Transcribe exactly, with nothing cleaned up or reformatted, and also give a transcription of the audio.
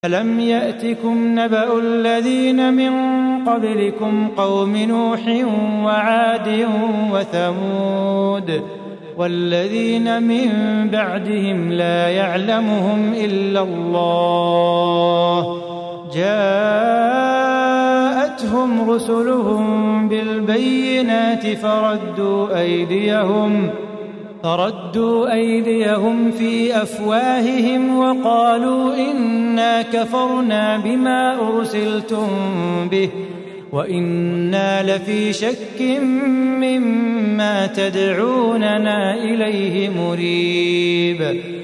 ألم يأتكم نبأ الذين من قبلكم قوم نوح وعاد وثمود والذين من بعدهم لا يعلمهم إلا الله جاءتهم رسلهم بالبينات فردوا أيديهم فردوا أيديهم في أفواههم وقالوا إنا كفرنا بما أرسلتم به وإنا لفي شك مما تدعوننا إليه مريب